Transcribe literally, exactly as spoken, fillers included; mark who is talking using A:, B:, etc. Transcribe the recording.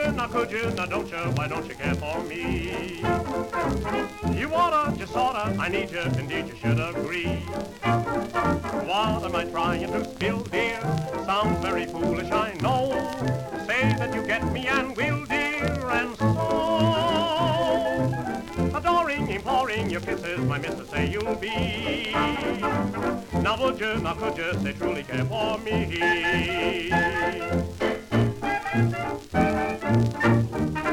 A: you, now could you, now don't you, why don't you care for me? You oughta, just oughta, I need you, indeed you should agree. What am I trying to spill, dear? Sounds very foolish, I know. Say that you get me and will, dear, and so adoring, imploring your kisses, my missus say you'll be. Now would you, now could you, say truly care for me?